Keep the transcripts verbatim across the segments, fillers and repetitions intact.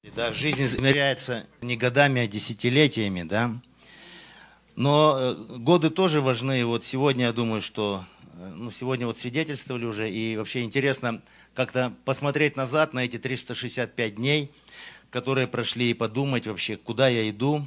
Да, жизнь измеряется не годами, а десятилетиями, да. Но годы тоже важны. Вот сегодня, я думаю, что ну, сегодня вот свидетельствовали уже, и вообще интересно как-то посмотреть назад на эти триста шестьдесят пять дней, которые прошли, и подумать вообще, куда я иду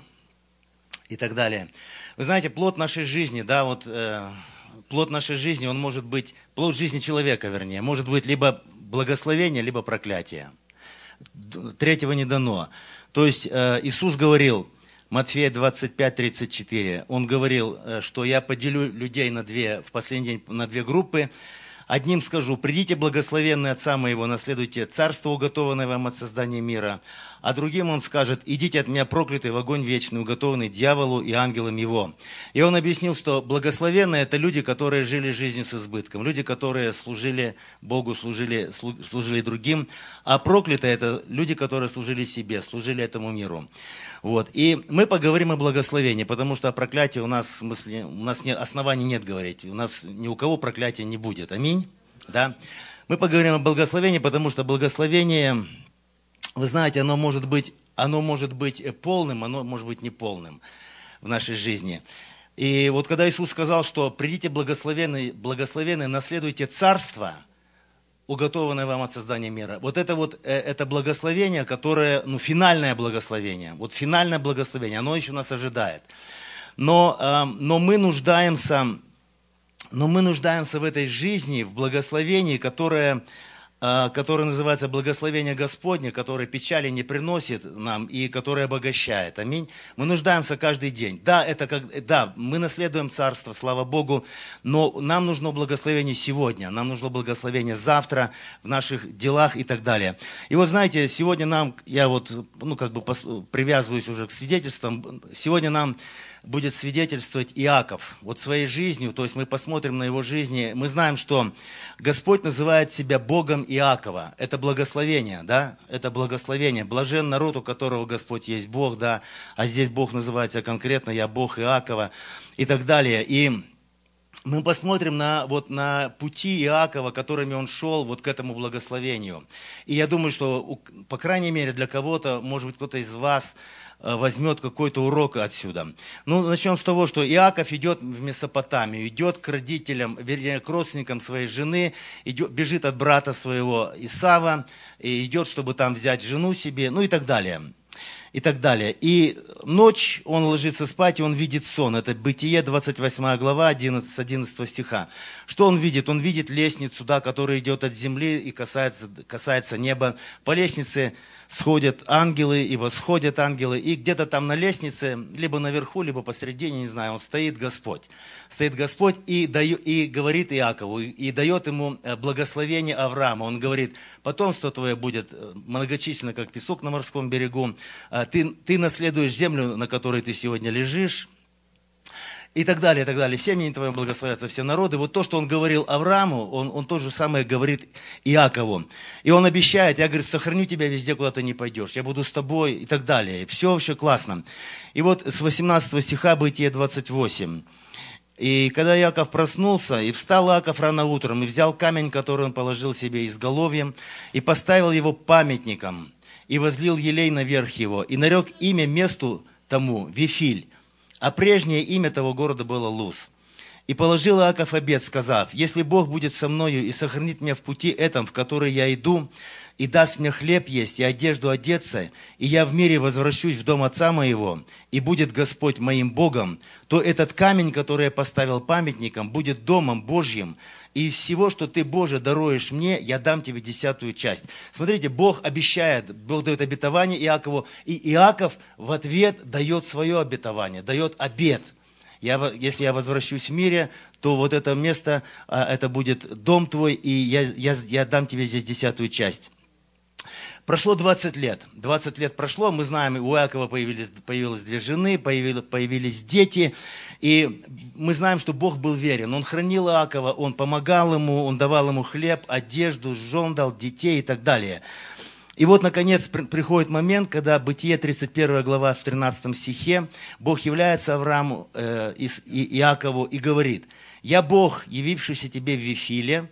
и так далее. Вы знаете, плод нашей жизни, да, вот э, плод нашей жизни, он может быть, плод жизни человека, вернее, может быть либо благословение, либо проклятие. Третьего не дано. То есть э, Иисус говорил, Матфея двадцать пять тридцать четыре, Он говорил, э, что я поделю людей на две, в последний день на две группы. Одним скажу, придите, благословенные Отца Моего, наследуйте царство, уготованное вам от создания мира. А другим Он скажет, идите от меня, проклятый, в огонь вечный, уготованный дьяволу и ангелам его. И Он объяснил, что благословенные – это люди, которые жили жизнью с избытком, люди, которые служили Богу, служили, служили другим. А проклятые – это люди, которые служили себе, служили этому миру. Вот. И мы поговорим о благословении, потому что о проклятии у нас, в смысле, у нас не, оснований нет говорить. У нас ни у кого проклятия не будет. Аминь. Да? Мы поговорим о благословении, потому что благословение, вы знаете, оно может быть, оно может быть полным, оно может быть неполным в нашей жизни. И вот когда Иисус сказал, что придите благословенные, благословенные, наследуйте царство, уготованное вам от создания мира. Вот это вот, это благословение, которое, ну, финальное благословение. Вот финальное благословение, оно еще нас ожидает. Но, но мы нуждаемся, но мы нуждаемся в этой жизни, в благословении, которое, которое называется благословение Господне, которое печали не приносит нам и которое обогащает. Аминь. Мы нуждаемся каждый день. Да, это как, да, мы наследуем царство, слава Богу, но нам нужно благословение сегодня, нам нужно благословение завтра в наших делах и так далее. И вот знаете, сегодня нам, я вот, ну, как бы привязываюсь уже к свидетельствам, сегодня нам будет свидетельствовать Иаков вот своей жизнью, то есть мы посмотрим на его жизни, мы знаем, что Господь называет себя Богом Иакова, это благословение, да, это благословение, блажен народ, у которого Господь есть Бог, да, а здесь Бог называется конкретно, я Бог Иакова и так далее, и мы посмотрим на, вот, на пути Иакова, которыми он шел вот к этому благословению. И я думаю, что, по крайней мере, для кого-то, может быть, кто-то из вас возьмет какой-то урок отсюда. Ну, начнем с того, что Иаков идет в Месопотамию, идет к родителям, вернее, к родственникам своей жены, идет, бежит от брата своего Исава, и идет, чтобы там взять жену себе, ну и так далее. И так далее. И ночь он ложится спать, и он видит сон. Это Бытие, двадцать восьмая глава, с одиннадцатого стиха. Что он видит? Он видит лестницу, да, которая идет от земли и касается, касается неба. По лестнице сходят ангелы и восходят ангелы. И где-то там на лестнице, либо наверху, либо посередине, не знаю, он стоит Господь. Стоит Господь и, даю, и говорит Иакову, и, и дает ему благословение Авраама. Он говорит, потомство твое будет многочисленно, как песок на морском берегу. Ты, ты наследуешь землю, на которой ты сегодня лежишь. И так далее, и так далее. В семени твоем благословятся все народы. Вот то, что он говорил Аврааму, он, он то же самое говорит Иакову. И он обещает, я, говорит, сохраню тебя везде, куда ты не пойдешь. Я буду с тобой и так далее. И все вообще классно. И вот с восемнадцатого стиха, Бытие двадцать восемь. И когда Иаков проснулся, и встал Иаков рано утром, и взял камень, который он положил себе изголовьем, и поставил его памятником, и возлил елей наверх его, и нарек имя месту тому Вифиль. А прежнее имя того города было Луз. И положил Иаков обет, сказав, если Бог будет со мною и сохранит меня в пути этом, в который я иду, и даст мне хлеб есть и одежду одеться, и я в мире возвращусь в дом отца моего, и будет Господь моим Богом, то этот камень, который я поставил памятником, будет домом Божьим, и из всего, что ты, Боже, даруешь мне, я дам тебе десятую часть. Смотрите, Бог обещает, Бог дает обетование Иакову, и Иаков в ответ дает свое обетование, дает обет. Я, если я возвращусь в мире, то вот это место, это будет дом твой, и я, я, я дам тебе здесь десятую часть. Прошло двадцать лет. двадцать лет прошло, мы знаем, у Иакова появились, появилось две жены, появились, появились дети. И мы знаем, что Бог был верен. Он хранил Иакова, Он помогал ему, Он давал ему хлеб, одежду, жен дал, детей и так далее. И вот, наконец, приходит момент, когда Бытие, тридцать первая глава, в тринадцатом стихе, Бог является Аврааму э, и, и Иакову и говорит, «Я Бог, явившийся тебе в Вифиле».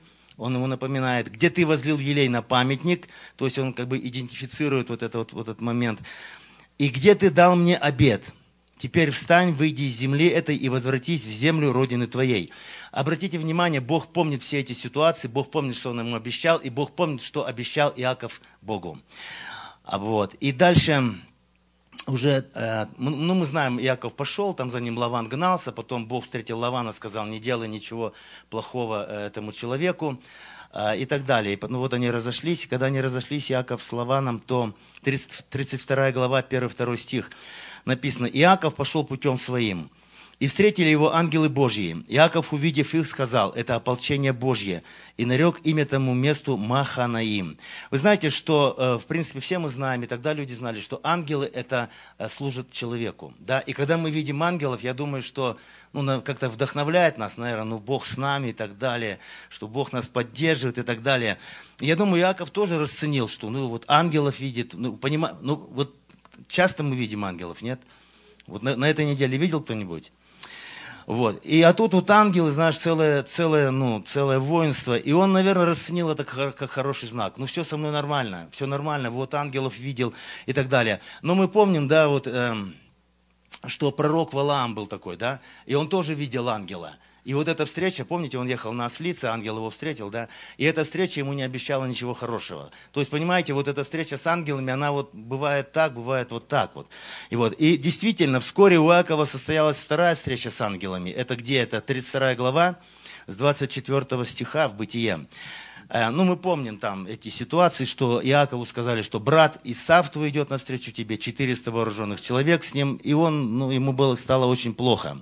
он ему напоминает, где ты возлил елей на памятник, то есть он как бы идентифицирует вот, это, вот, вот этот момент. И где ты дал мне обет? Теперь встань, выйди из земли этой и возвратись в землю родины твоей. Обратите внимание, Бог помнит все эти ситуации, Бог помнит, что Он ему обещал, и Бог помнит, что обещал Иаков Богу. Вот. И дальше уже, ну мы знаем, Иаков пошел, там за ним Лаван гнался, потом Бог встретил Лавана, сказал, не делай ничего плохого этому человеку. И так далее. Ну вот они разошлись, и когда они разошлись, Иаков с Лаваном, то тридцать вторая глава, первый-второй стих написано, Иаков пошел путем своим, и встретили его ангелы Божьи. Иаков, увидев их, сказал, это ополчение Божье, и нарек имя тому месту Маханаим. Вы знаете, что, в принципе, все мы знаем, и тогда люди знали, что ангелы это служат человеку. Да? И когда мы видим ангелов, я думаю, что ну, как-то вдохновляет нас, наверное, ну, Бог с нами и так далее, что Бог нас поддерживает и так далее. И я думаю, Иаков тоже расценил, что ну, вот ангелов видит, ну, понима... ну, вот часто мы видим ангелов, нет? Вот на, на этой неделе видел кто-нибудь? Вот. И, а тут вот ангелы, знаешь, целое, целое, ну, целое воинство. И он, наверное, расценил это как, как хороший знак. Ну, все со мной нормально, все нормально, вот ангелов видел и так далее. Но мы помним, да, вот, эм, что пророк Валаам был такой, да, и он тоже видел ангела. И вот эта встреча, помните, он ехал на ослице, ангел его встретил, да, и эта встреча ему не обещала ничего хорошего. То есть, понимаете, вот эта встреча с ангелами, она вот бывает так, бывает вот так вот. И вот, и действительно, вскоре у Иакова состоялась вторая встреча с ангелами. Это где? Это тридцать вторая глава, с двадцать четвёртого стиха в Бытие. Ну, мы помним там эти ситуации, что Иакову сказали, что брат Исав твой идет навстречу тебе, четыреста вооруженных человек с ним, и он, ну, ему было, стало очень плохо.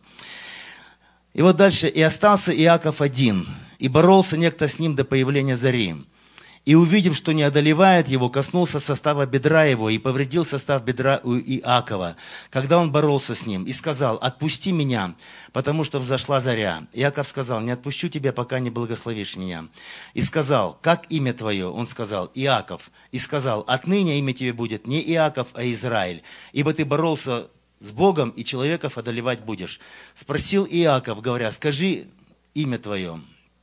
И вот дальше, и остался Иаков один, и боролся некто с ним до появления зари. И увидев, что не одолевает его, коснулся состава бедра его и повредил состав бедра у Иакова, когда он боролся с ним, и сказал, отпусти меня, потому что взошла заря. Иаков сказал, не отпущу тебя, пока не благословишь меня. И сказал, как имя твое? Он сказал, Иаков. И сказал, отныне имя тебе будет не Иаков, а Израиль, ибо ты боролся с Богом и человеков одолевать будешь. Спросил Иаков, говоря, скажи имя твое.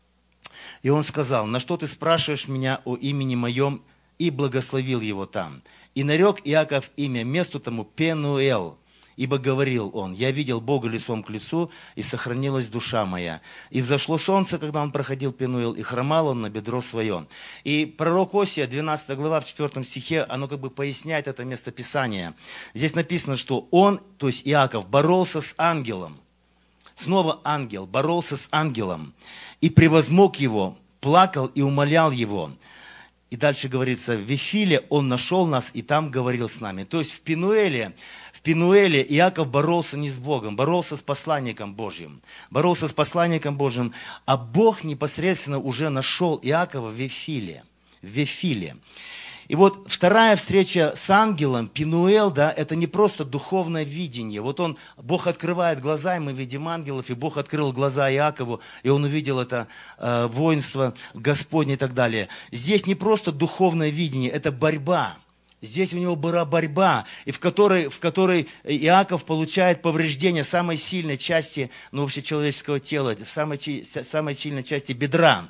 И он сказал, на что ты спрашиваешь меня о имени моем? И благословил его там. И нарек Иаков имя месту тому Пенуэл. Ибо говорил он, я видел Бога лицом к лицу, и сохранилась душа моя. И взошло солнце, когда он проходил Пенуэл, и хромал он на бедро свое. И пророк Осия, двенадцатая глава, в четвёртом стихе, оно как бы поясняет это местописание. Здесь написано, что он, то есть Иаков, боролся с ангелом. Снова ангел, боролся с ангелом. И превозмог его, плакал и умолял его. И дальше говорится, в Вифиле он нашел нас, и там говорил с нами. То есть в Пенуэле, в Пенуэле Иаков боролся не с Богом, боролся с посланником Божьим. Боролся с посланником Божьим, а Бог непосредственно уже нашел Иакова в Вифиле. В Вифиле. И вот вторая встреча с ангелом, Пенуэл, да, это не просто духовное видение. Вот он, Бог открывает глаза, и мы видим ангелов, и Бог открыл глаза Иакову, и он увидел это э, воинство Господне и так далее. Здесь не просто духовное видение, это борьба. Здесь у него была борьба, и в которой, в которой Иаков получает повреждение самой сильной части, ну, вообще человеческого тела, в самой, самой сильной части бедра.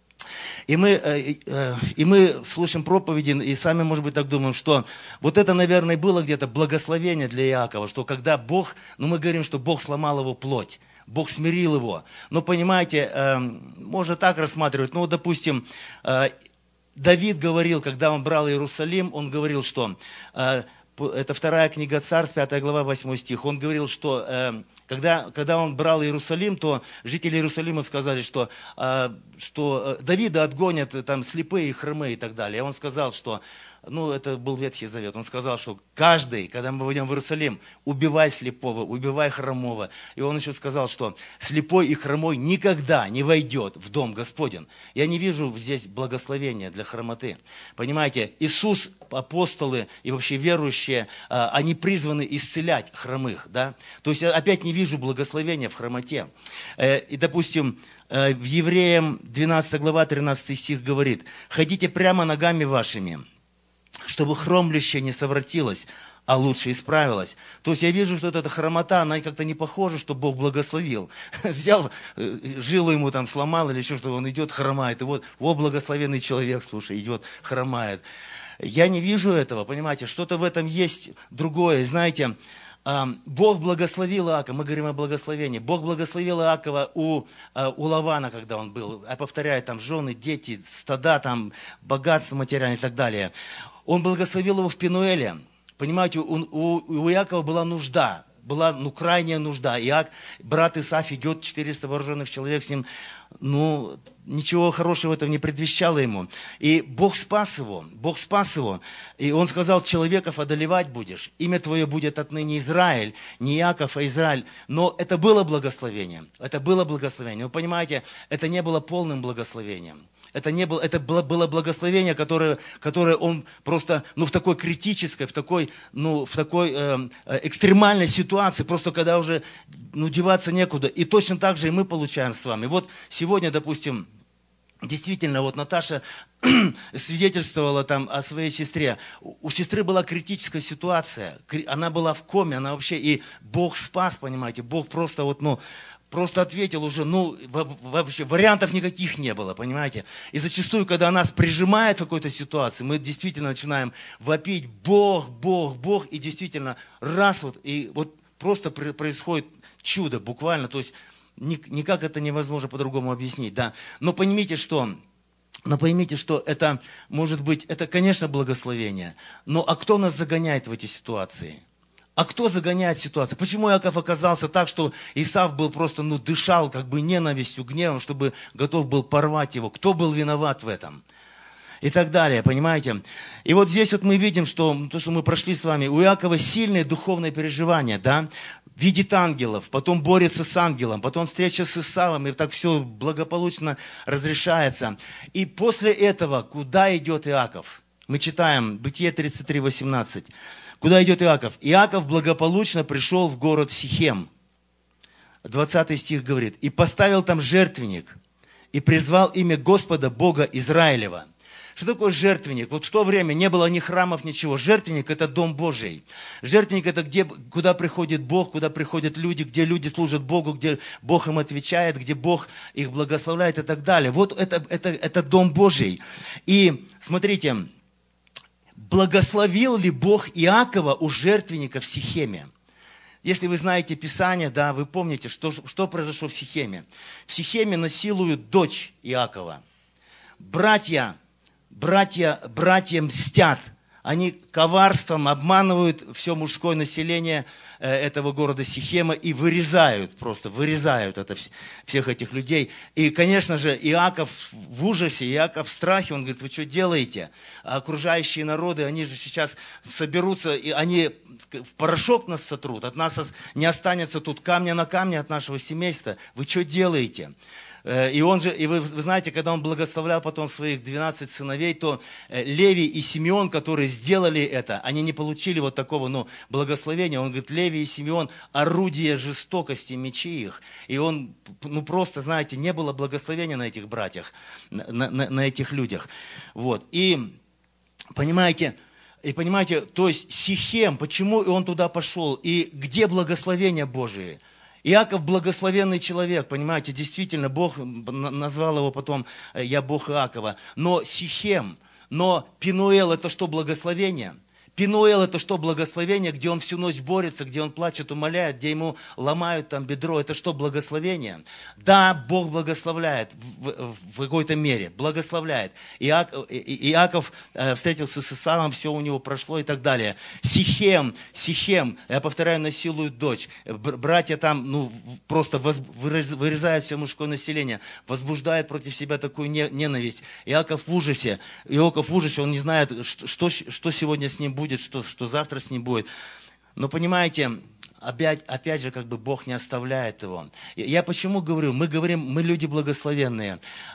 И мы, и мы слушаем проповеди, и сами, может быть, так думаем, что вот это, наверное, было где-то благословение для Иакова, что когда Бог, ну мы говорим, что Бог сломал его плоть, Бог смирил его. Но понимаете, можно так рассматривать, ну, допустим, Давид говорил, когда он брал Иерусалим, он говорил, что, это вторая книга Царств, пятая глава, восьмой стих, он говорил, что... Когда, когда он брал Иерусалим, то жители Иерусалима сказали, что, что Давида отгонят там слепые и хромые и так далее. И он сказал, что, ну это был Ветхий Завет, он сказал, что каждый, когда мы войдем в Иерусалим, убивай слепого, убивай хромого. И он еще сказал, что слепой и хромой никогда не войдет в дом Господень. Я не вижу здесь благословения для хромоты. Понимаете, Иисус, апостолы и вообще верующие, они призваны исцелять хромых. Да? То есть опять не вижу благословения в хромоте. И, допустим, в Евреям двенадцатая глава, тринадцатый стих говорит, «Ходите прямо ногами вашими, чтобы хромлище не совратилось, а лучше исправилось. То есть я вижу, что эта хромота, она как-то не похожа, что Бог благословил. Взял, жилу ему там сломал или еще что, он идет, хромает. И вот, о, благословенный человек, слушай, идет, хромает. Я не вижу этого, понимаете, что-то в этом есть другое. Знаете, Бог благословил Иакова, мы говорим о благословении. Бог благословил Иакова у, у Лавана, когда он был. Я повторяю, там жены, дети, стада, там, богатство материальное и так далее. Он благословил его в Пенуэле. Понимаете, у, у, у Иакова была нужда, была ну, крайняя нужда. Иак, брат Исав идет, четыреста вооруженных человек с ним, ну, ничего хорошего этого не предвещало ему. И Бог спас его, Бог спас его. И он сказал, человеков одолевать будешь, имя твое будет отныне Израиль, не Иаков, а Израиль. Но это было благословение, это было благословение. Вы понимаете, это не было полным благословением. Это, не было, это было, было благословение, которое, которое он просто ну, в такой критической, в такой, ну, в такой э, экстремальной ситуации, просто когда уже ну, деваться некуда. И точно так же и мы получаем с вами. Вот сегодня, допустим, действительно, вот Наташа свидетельствовала там о своей сестре. У, у сестры была критическая ситуация. Она была в коме, она вообще, и Бог спас, понимаете, Бог просто вот, ну, просто ответил уже, ну, вообще вариантов никаких не было, понимаете. И зачастую, когда нас прижимает в какой-то ситуации, мы действительно начинаем вопить Бог, Бог, Бог, и действительно раз вот, и вот просто происходит чудо буквально, то есть никак это невозможно по-другому объяснить, да. Но поймите, что... Но поймите, что это, может быть, это, конечно, благословение, но а кто нас загоняет в эти ситуации? А кто загоняет ситуацию? Почему Иаков оказался так, что Исав был просто, ну, дышал как бы ненавистью, гневом, чтобы готов был порвать его? Кто был виноват в этом? И так далее, понимаете? И вот здесь вот мы видим, что то, что мы прошли с вами, у Иакова сильные духовные переживания, да? Видит ангелов, потом борется с ангелом, потом встреча с Исавом, и так все благополучно разрешается. И после этого куда идет Иаков? Мы читаем Бытие тридцать три, восемнадцать. Куда идет Иаков? Иаков благополучно пришел в город Сихем. двадцатый стих говорит. И поставил там жертвенник, и призвал имя Господа, Бога Израилева. Что такое жертвенник? Вот в то время не было ни храмов, ничего. Жертвенник – это дом Божий. Жертвенник – это где, куда приходит Бог, куда приходят люди, где люди служат Богу, где Бог им отвечает, где Бог их благословляет и так далее. Вот это, это, это дом Божий. И смотрите, благословил ли Бог Иакова у жертвенника в Сихеме? Если вы знаете Писание, да, вы помните, что, что произошло в Сихеме. В Сихеме насилуют дочь Иакова. Братья, братья, братья мстят. Они коварством обманывают все мужское население этого города Сихема и вырезают, просто вырезают это, всех этих людей. И, конечно же, Иаков в ужасе, Иаков в страхе, он говорит, вы что делаете? А окружающие народы, они же сейчас соберутся, и они в порошок нас сотрут, от нас не останется тут камня на камне от нашего семейства. Вы что делаете? И, он же, и вы, вы знаете, когда он благословлял потом своих двенадцать сыновей, то Левий и Симеон, которые сделали это, они не получили вот такого ну, благословения. Он говорит, Левий и Симеон – орудие жестокости, мечи их. И он, ну просто, знаете, не было благословения на этих братьях, на, на, на этих людях. Вот. И, понимаете, и понимаете, то есть Сихем, почему он туда пошел, и где благословения Божии? Иаков благословенный человек, понимаете, действительно, Бог назвал его потом, я Бог Иакова. Но Сихем, но Пенуэл это что, благословение? Пенуэл это что, благословение, где он всю ночь борется, где он плачет, умоляет, где ему ломают там бедро, это что, благословение? Да, Бог благословляет в, в какой-то мере, благословляет. Иаков, Иаков встретился с Исавом, все у него прошло и так далее. Сихем, Сихем, я повторяю, насилуют дочь. Братья там ну, просто воз, вырезают все мужское население, возбуждают против себя такую ненависть. Иаков в ужасе, Иаков в ужасе, он не знает, что, что сегодня с ним будет. будет, что, что завтра с ним будет. Но понимаете, опять, опять же, как бы Бог не оставляет его. Я почему говорю? Мы говорим, мы люди благословенные,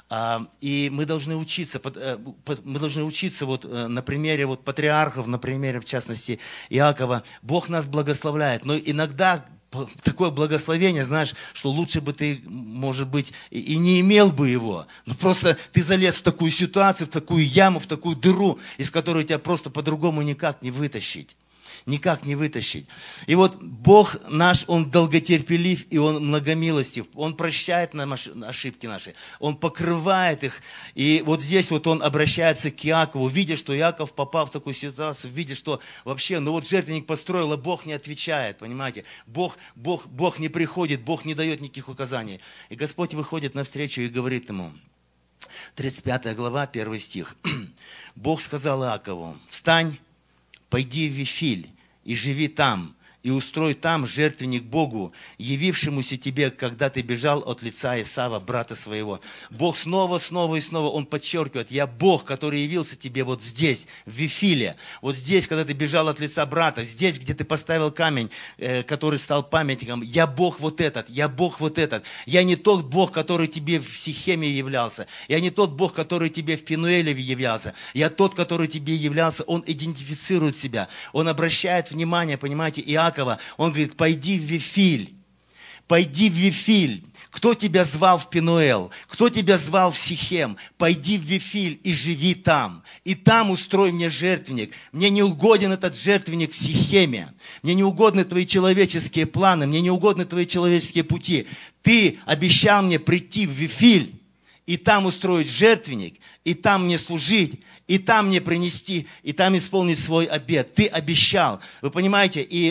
и мы должны учиться, мы должны учиться вот на примере вот патриархов, на примере, в частности, Иакова. Бог нас благословляет, но иногда такое благословение, знаешь, что лучше бы ты, может быть, и не имел бы его. Но просто ты залез в такую ситуацию, в такую яму, в такую дыру, из которой тебя просто по-другому никак не вытащить. Никак не вытащить. И вот Бог наш, Он долготерпелив, и Он многомилостив. Он прощает нам ошибки наши. Он покрывает их. И вот здесь вот Он обращается к Иакову, видя, что Иаков попал в такую ситуацию, видя, что вообще, ну вот жертвенник построил, а Бог не отвечает, понимаете? Бог, Бог, Бог не приходит, Бог не дает никаких указаний. И Господь выходит навстречу и говорит ему, тридцать пятая глава, первый стих. Бог сказал Иакову, встань, пойди в Вифиль, и живи там, и устрой там жертвенник Богу, явившемуся тебе, когда ты бежал от лица Исава, брата своего. Бог снова, снова и снова, Он подчеркивает, я Бог, который явился тебе вот здесь, в Вифиле, вот здесь, когда ты бежал от лица брата, здесь, где ты поставил камень, э, который стал памятником, я Бог вот этот, я Бог вот этот, я не тот Бог, который тебе в Сихеме являлся, я не тот Бог, который тебе в Пенуэле являлся, я тот, который тебе являлся. Он идентифицирует себя, Он обращает внимание, понимаете, Иакова. Он говорит, пойди в Вифиль, пойди в Вифиль. Кто тебя звал в Пенуэл? Кто тебя звал в Сихем? Пойди в Вифиль и живи там. И там устрой мне жертвенник. Мне не угоден этот жертвенник в Сихеме. Мне не угодны твои человеческие планы. Мне не угодны твои человеческие пути. Ты обещал мне прийти в Вифиль и там устроить жертвенник, и там мне служить, и там мне принести, и там исполнить свой обет. Ты обещал. Вы понимаете? И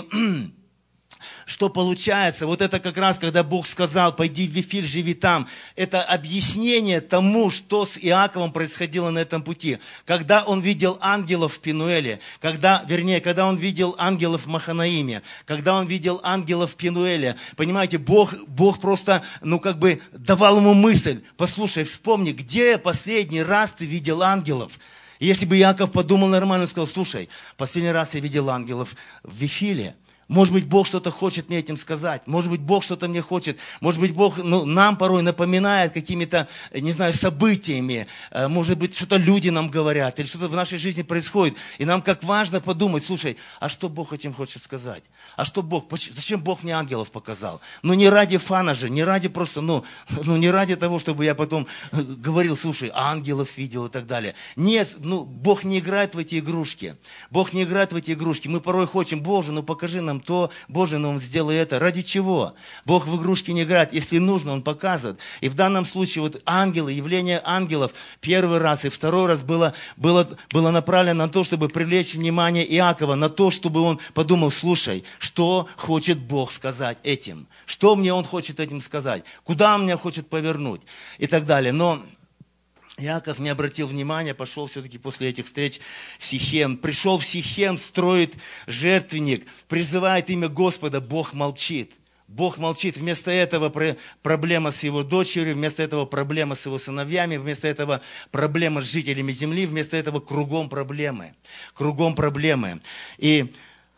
что получается? Вот это как раз, когда Бог сказал, пойди в Вифиль, живи там. Это объяснение тому, что с Иаковом происходило на этом пути. Когда он видел ангелов в Пенуэле, когда, вернее, когда он видел ангелов в Маханаиме, когда он видел ангелов в Пенуэле, понимаете, Бог, Бог просто, ну как бы давал ему мысль, послушай, вспомни, где последний раз ты видел ангелов? Если бы Иаков подумал нормально, он сказал, слушай, последний раз я видел ангелов в Вифиле. Может быть, Бог что-то хочет мне этим сказать. Может быть, Бог что-то мне хочет. Может быть, Бог ну, нам порой напоминает какими-то, не знаю, событиями. Может быть, что-то люди нам говорят. Или что-то в нашей жизни происходит. И нам как важно подумать, слушай, а что Бог этим хочет сказать? А что Бог, зачем Бог мне ангелов показал? Ну, не ради фана же, не ради просто, ну, ну не ради того, чтобы я потом говорил, слушай, ангелов видел и так далее. Нет, ну, Бог не играет в эти игрушки. Бог не играет в эти игрушки. Мы порой хотим, Боже, ну покажи нам то, Боже, ну Он сделай это. Ради чего? Бог в игрушки не играет. Если нужно, Он показывает. И в данном случае вот ангелы, явление ангелов первый раз и второй раз было, было, было направлено на то, чтобы привлечь внимание Иакова, на то, чтобы он подумал, слушай, что хочет Бог сказать этим? Что мне Он хочет этим сказать? Куда Он меня хочет повернуть? И так далее. Но Иаков не обратил внимания, пошел все-таки после этих встреч в Сихем. Пришел в Сихем, строит жертвенник, призывает имя Господа, Бог молчит. Бог молчит. Вместо этого проблема с его дочерью, вместо этого проблема с его сыновьями, вместо этого проблема с жителями земли, вместо этого кругом проблемы. Кругом проблемы. И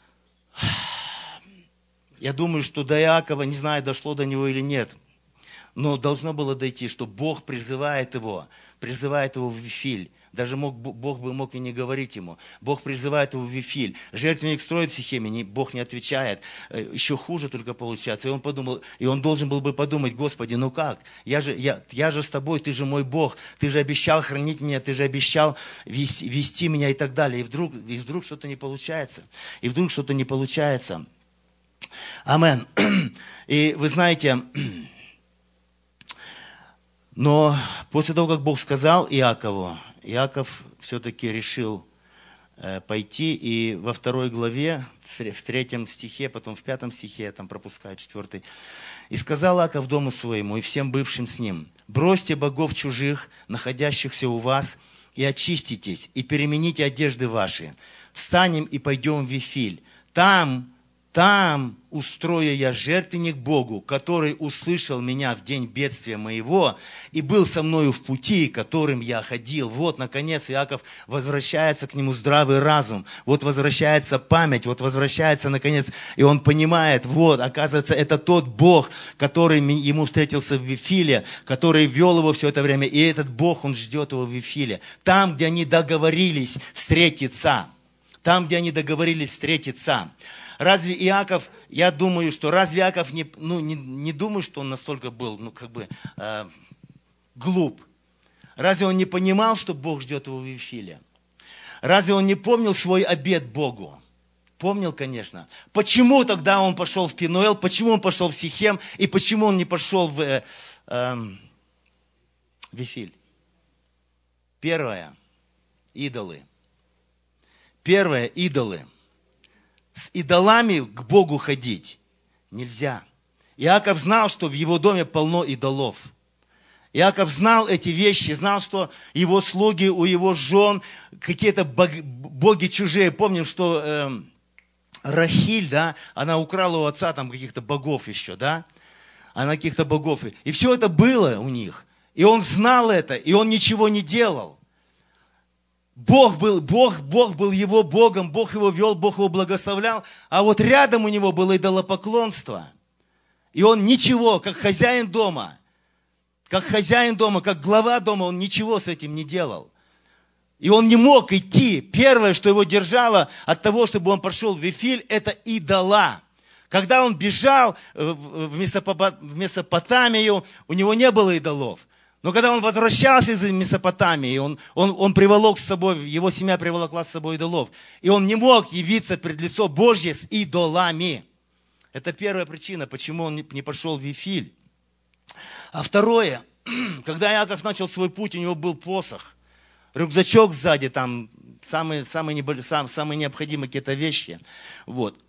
я думаю, что до Иакова, не знаю, дошло до него или нет, но должно было дойти, что Бог призывает его, призывает его в Вифиль. Даже мог, Бог бы мог и не говорить ему. Бог призывает его в Вифиль. Жертвенник строит в Сихеме, не, Бог не отвечает. Еще хуже только получается. И он подумал, и он должен был бы подумать, Господи, ну как? Я же, я, я же с тобой, ты же мой Бог. Ты же обещал хранить меня, ты же обещал вести, вести меня и так далее. И вдруг, и вдруг что-то не получается. И вдруг что-то не получается. Амен. И вы знаете... Но после того, как Бог сказал Иакову, Иаков все-таки решил э, пойти, и во второй главе, в третьем стихе, потом в пятом стихе, я там пропускаю четвертый, «И сказал Иаков дому своему и всем бывшим с ним, бросьте богов чужих, находящихся у вас, и очиститесь, и перемените одежды ваши. Встанем и пойдем в Вифиль. Там, там устрою я жертвенник Богу, который услышал меня в день бедствия моего и был со мною в пути, которым я ходил». Вот, наконец, Иаков возвращается к нему здравый разум. Вот возвращается память, вот возвращается, наконец, и он понимает, вот, оказывается, это тот Бог, который ему встретился в Вифиле, который вел его все это время, и этот Бог, он ждет его в Вифиле. Там, где они договорились встретиться. там, где они договорились встретиться. Разве Иаков, я думаю, что разве Иаков не, ну, не, не думаю, что он настолько был, ну, как бы, э, глуп? Разве он не понимал, что Бог ждет его в Вифиле? Разве он не помнил свой обет Богу? Помнил, конечно. Почему тогда он пошел в Пенуэл, почему он пошел в Сихем, и почему он не пошел в э, э, Вифиль? Первое. Идолы. Первое. Идолы. С идолами к Богу ходить нельзя. Иаков знал, что в его доме полно идолов. Иаков знал эти вещи, знал, что его слуги, у его жен какие-то боги чужие. Помним, что э, Рахиль, да, она украла у отца там каких-то богов еще, да? Она каких-то богов. И все это было у них. И он знал это, и он ничего не делал. Бог был, Бог, Бог был его Богом, Бог его вел, Бог его благословлял, а вот рядом у него было идолопоклонство. И он ничего, как хозяин дома, как хозяин дома, как глава дома, он ничего с этим не делал. И он не мог идти. Первое, что его держало от того, чтобы он пошел в Вифиль, это идола. Когда он бежал в Месопотамию, у него не было идолов. Но когда он возвращался из Месопотамии, он, он, он приволок с собой, его семья приволокла с собой идолов. И он не мог явиться пред лицо Божье с идолами. Это первая причина, почему он не пошел в Вифиль. А второе, когда Иаков начал свой путь, у него был посох, рюкзачок сзади, там самые, самые, небольш... сам, самые необходимые какие-то вещи. Вот.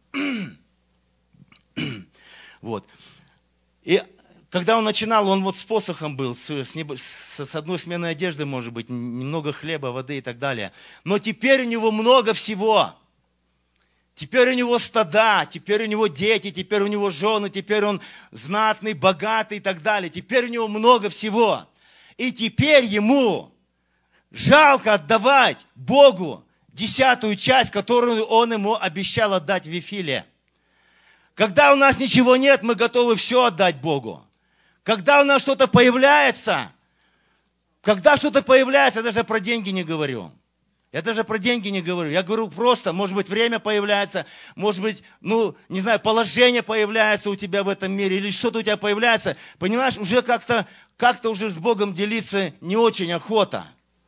Вот. И когда он начинал, он вот с посохом был, с, с, с одной сменой одежды, может быть, немного хлеба, воды и так далее. Но теперь у него много всего. Теперь у него стада, теперь у него дети, теперь у него жены, теперь он знатный, богатый и так далее. Теперь у него много всего. И теперь ему жалко отдавать Богу десятую часть, которую он ему обещал отдать в Вифиле. Когда у нас ничего нет, мы готовы все отдать Богу. Когда у нас что-то появляется, когда что-то появляется, я даже про деньги не говорю. Я даже про деньги не говорю. Я говорю просто, может быть, время появляется, может быть, ну, не знаю, положение появляется у тебя в этом мире, или что-то у тебя появляется. Понимаешь, уже как-то, как-то уже с Богом делиться не очень охота.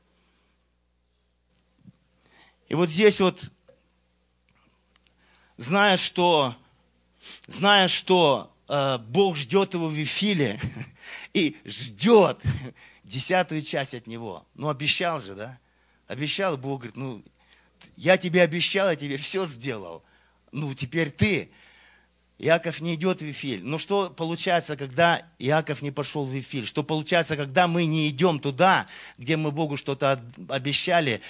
И вот здесь вот, зная, что, зная, что э, Бог ждет его в Вифиле и ждет десятую часть от него. Ну, обещал же, да? Обещал, Бог говорит, ну, я тебе обещал, я тебе все сделал. Ну, теперь ты. Иаков не идет в Вифиль. Но что получается, когда Иаков не пошел в Вифиль? Что получается, когда мы не идем туда, где мы Богу что-то обещали?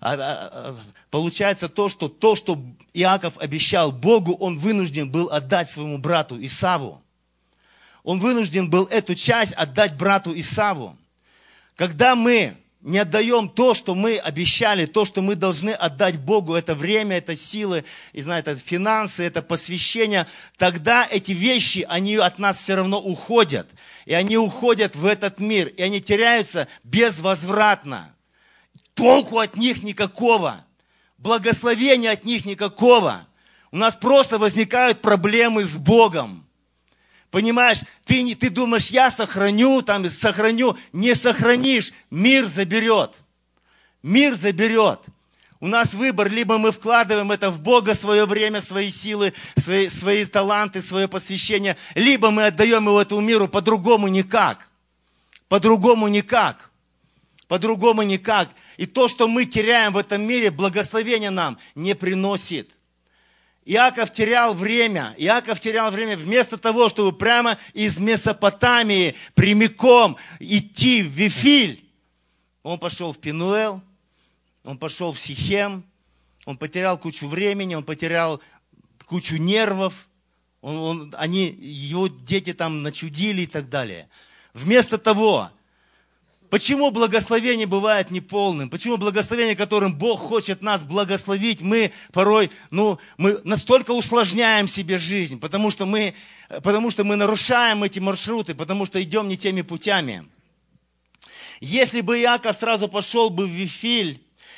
Получается то, что то, что Иаков обещал Богу, он вынужден был отдать своему брату Исаву. Он вынужден был эту часть отдать брату Исаву. Когда мы не отдаем то, что мы обещали, то, что мы должны отдать Богу, это время, это силы, и, знаете, это финансы, это посвящение, тогда эти вещи, они от нас все равно уходят. И они уходят в этот мир, и они теряются безвозвратно. Толку от них никакого, благословения от них никакого. У нас просто возникают проблемы с Богом. Понимаешь, ты, не, ты думаешь, я сохраню, там, сохраню, не сохранишь, мир заберет. Мир заберет. У нас выбор, либо мы вкладываем это в Бога, свое время, свои силы, свои, свои таланты, свое посвящение, либо мы отдаем его этому миру, по-другому никак. По-другому никак. По-другому никак. И то, что мы теряем в этом мире, благословение нам не приносит. Иаков терял время. Иаков терял время вместо того, чтобы прямо из Месопотамии прямиком идти в Вифиль. Он пошел в Пенуэл, он пошел в Сихем, он потерял кучу времени, он потерял кучу нервов, он, он, они, его дети там начудили и так далее. Вместо того, почему благословение бывает неполным? Почему благословение, которым Бог хочет нас благословить, мы порой, ну, мы настолько усложняем себе жизнь, потому что мы, потому что мы нарушаем эти маршруты, потому что идем не теми путями. Если бы Иаков сразу пошел бы в Вифиль,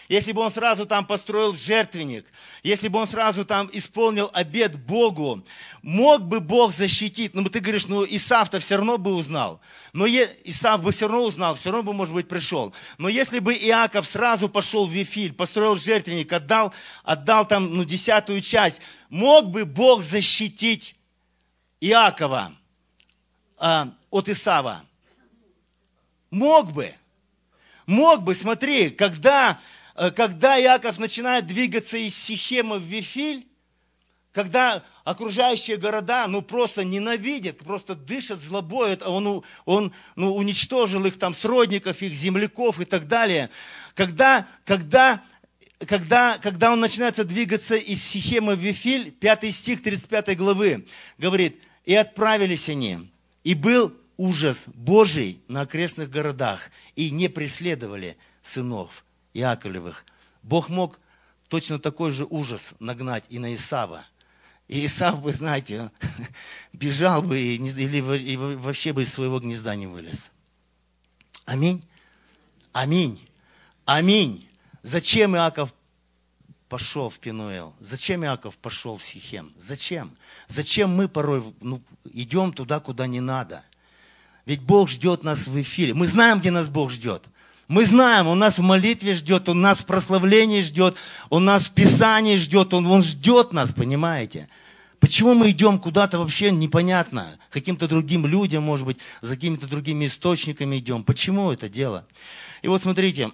если бы он сразу там построил жертвенник, если бы он сразу там исполнил обет Богу, мог бы Бог защитить. Ну, ты говоришь, ну, Исав-то все равно бы узнал. Но е... Исав бы все равно узнал, все равно бы, может быть, пришел. Но если бы Иаков сразу пошел в Вифиль, построил жертвенник, отдал, отдал там, ну, десятую часть, мог бы Бог защитить Иакова а, от Исава? Мог бы. Мог бы, смотри, когда, когда Иаков начинает двигаться из Сихема в Вифиль, когда окружающие города, ну, просто ненавидят, просто дышат злобой, он, он ну, уничтожил их там сродников, их земляков и так далее. Когда, когда, когда, когда он начинается двигаться из Сихема в Вифиль, пятый стих тридцать пятой главы, говорит, «И отправились они, и был ужас Божий на окрестных городах, и не преследовали сынов Иаковлевых». Бог мог точно такой же ужас нагнать и на Исава. И Исав бы, знаете, бежал бы и, или и вообще бы из своего гнезда не вылез. Аминь. Аминь. Аминь. Зачем Иаков пошел в Пенуэл? Зачем Иаков пошел в Сихем? Зачем? Зачем мы порой ну, идем туда, куда не надо? Ведь Бог ждет нас в эфире. Мы знаем, где нас Бог ждет. Мы знаем, Он нас в молитве ждет, Он нас в прославлении ждет, Он нас в Писании ждет, Он, Он ждет нас, понимаете? Почему мы идем куда-то вообще непонятно, каким-то другим людям, может быть, за какими-то другими источниками идем. Почему это дело? И вот смотрите,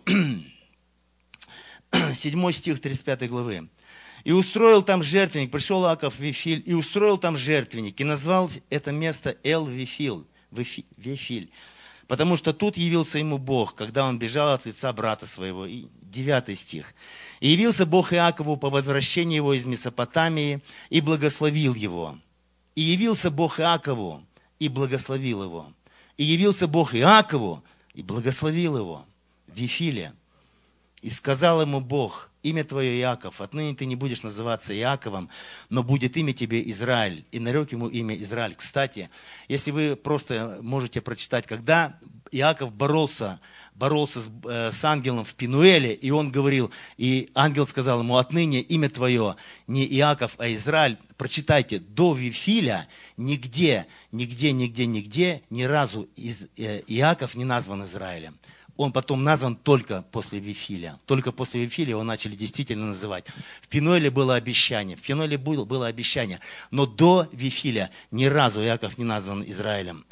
седьмой стих тридцать пятой главы. «И устроил там жертвенник», пришел Иаков в Вифиль, «и устроил там жертвенник, и назвал это место Эл-Вифиль». Вифиль. Потому что тут явился ему Бог, когда он бежал от лица брата своего. И девятый стих. «И явился Бог Иакову по возвращении его из Месопотамии и благословил его. И явился Бог Иакову и благословил его. И явился Бог Иакову и благословил его в Вифиле. И сказал ему Бог: имя твое Иаков, отныне ты не будешь называться Иаковом, но будет имя тебе Израиль. И нарек ему имя Израиль». Кстати, если вы просто можете прочитать, когда Иаков боролся, боролся с, э, с ангелом в Пенуэле, и он говорил, и ангел сказал ему: отныне имя твое не Иаков, а Израиль. Прочитайте, до Вифиля нигде, нигде, нигде, нигде, ни разу из, э, Иаков не назван Израилем. Он потом назван только после Вифиля. Только после Вифиля его начали действительно называть. В Пенуэле было обещание. В Пенуэле было, было обещание. Но до Вифиля ни разу Иаков не назван Израилем.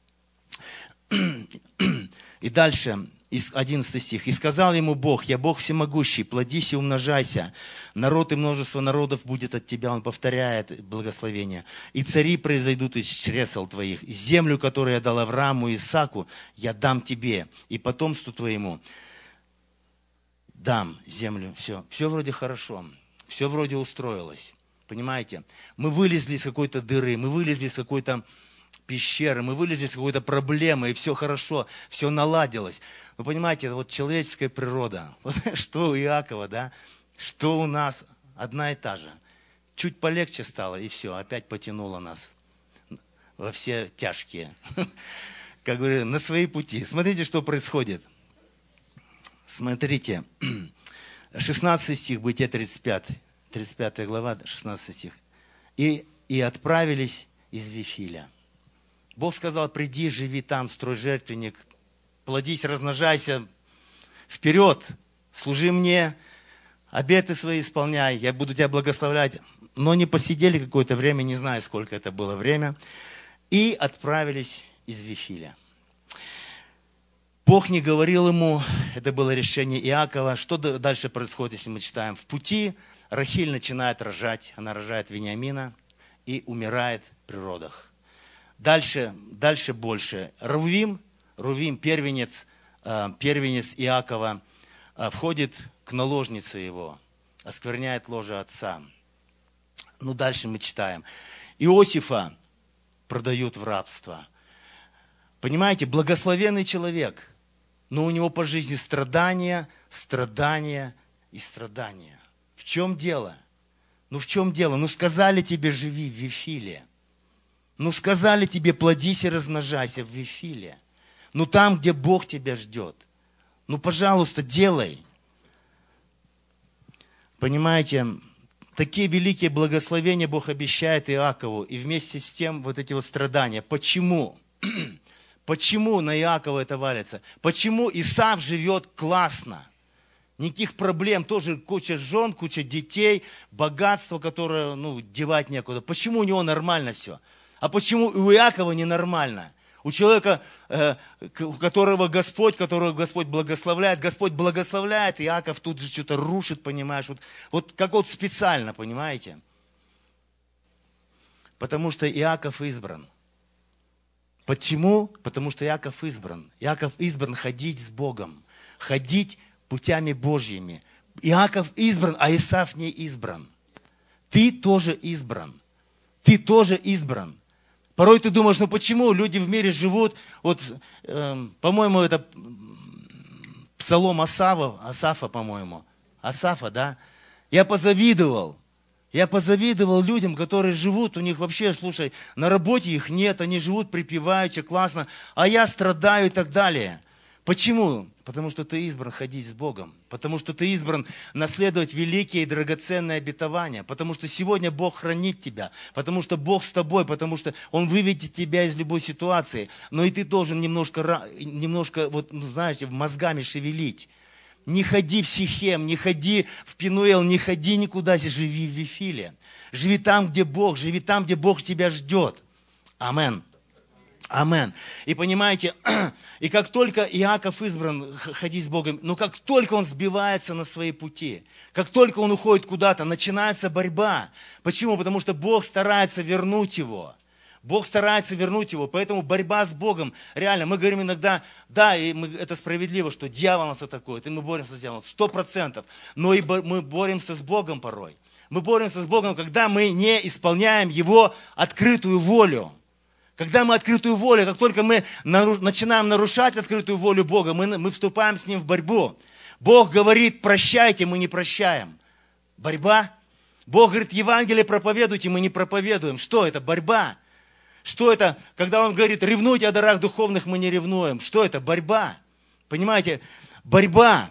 И дальше, одиннадцатый стих. «И сказал ему Бог: я Бог всемогущий, плодись и умножайся. Народ и множество народов будет от тебя». Он повторяет благословение. «И цари произойдут из чресел твоих. Землю, которую я дал Аврааму и Исааку, я дам тебе и потомству твоему. Дам землю». Все, все вроде хорошо. Все вроде устроилось. Понимаете? Мы вылезли из какой-то дыры, мы вылезли из какой-то пещеры, мы вылезли из какой-то проблемы, и все хорошо, все наладилось. Вы понимаете, вот человеческая природа, вот что у Иакова, да, что у нас, одна и та же. Чуть полегче стало, и все, опять потянуло нас во все тяжкие. Как говорю, на свои пути. Смотрите, что происходит. Смотрите, шестнадцатый стих, Бытие тридцать пятый, тридцать пятая глава, шестнадцатый стих. И, и отправились из Вифиля. Бог сказал: приди, живи там, строй жертвенник, плодись, размножайся, вперед, служи мне, обеты свои исполняй, я буду тебя благословлять. Но не посидели какое-то время, не знаю, сколько это было время, и отправились из Вифиля. Бог не говорил ему, это было решение Иакова. Что дальше происходит, если мы читаем? В пути Рахиль начинает рожать, она рожает Вениамина и умирает при родах. Дальше, дальше больше. Рувим, Рувим, первенец, первенец Иакова, входит к наложнице его, оскверняет ложе отца. Ну, дальше мы читаем. Иосифа продают в рабство. Понимаете, благословенный человек, но у него по жизни страдания, страдания и страдания. В чем дело? Ну, в чем дело? Ну, сказали тебе: живи в Вифиле. Ну, сказали тебе: плодись и размножайся в Вифиле. Ну, там, где Бог тебя ждет. Ну, пожалуйста, делай. Понимаете, такие великие благословения Бог обещает Иакову, и вместе с тем вот эти вот страдания. Почему? Почему на Иакова это валится? Почему Исав живет классно? Никаких проблем, тоже куча жен, куча детей, богатство, которое, ну, девать некуда. Почему у него нормально все? А почему у Иакова ненормально? У человека, э, у которого Господь, которого Господь благословляет, Господь благословляет, Иаков тут же что-то рушит, понимаешь? Вот, вот как вот специально, понимаете? Потому что Иаков избран. Почему? Потому что Иаков избран. Иаков избран ходить с Богом, ходить путями Божьими. Иаков избран, а Исав не избран. Ты тоже избран. Ты тоже избран. Порой ты думаешь, ну почему люди в мире живут, вот, э, по-моему, это псалом Асава, Асафа, по-моему, Асафа, да? Я позавидовал, я позавидовал людям, которые живут, у них вообще, слушай, на работе их нет, они живут припеваючи, классно, а я страдаю и так далее. Почему? Потому что ты избран ходить с Богом. Потому что ты избран наследовать великие и драгоценные обетования. Потому что сегодня Бог хранит тебя. Потому что Бог с тобой. Потому что Он выведет тебя из любой ситуации. Но и ты должен немножко, немножко вот, ну, знаете, мозгами шевелить. Не ходи в Сихем, не ходи в Пенуэл, не ходи никуда, живи в Вифиле. Живи там, где Бог, живи там, где Бог тебя ждет. Амен. Амен. И понимаете, и как только Иаков избран ходить с Богом, но как только он сбивается на свои пути, как только он уходит куда-то, начинается борьба. Почему? Потому что Бог старается вернуть его. Бог старается вернуть его, поэтому борьба с Богом, реально, мы говорим иногда, да, и мы, это справедливо, что дьявол нас атакует, и мы боремся с дьяволом, сто процентов, но и бо, мы боремся с Богом порой. Мы боремся с Богом, когда мы не исполняем Его открытую волю. Когда мы открытую волю, как только мы наруш, начинаем нарушать открытую волю Бога, мы, мы вступаем с Ним в борьбу. Бог говорит, прощайте, мы не прощаем. Борьба. Бог говорит, Евангелие проповедуйте, мы не проповедуем. Что это? Борьба. Что это? Когда Он говорит, ревнуйте о дарах духовных, мы не ревнуем. Что это? Борьба. Понимаете? Борьба.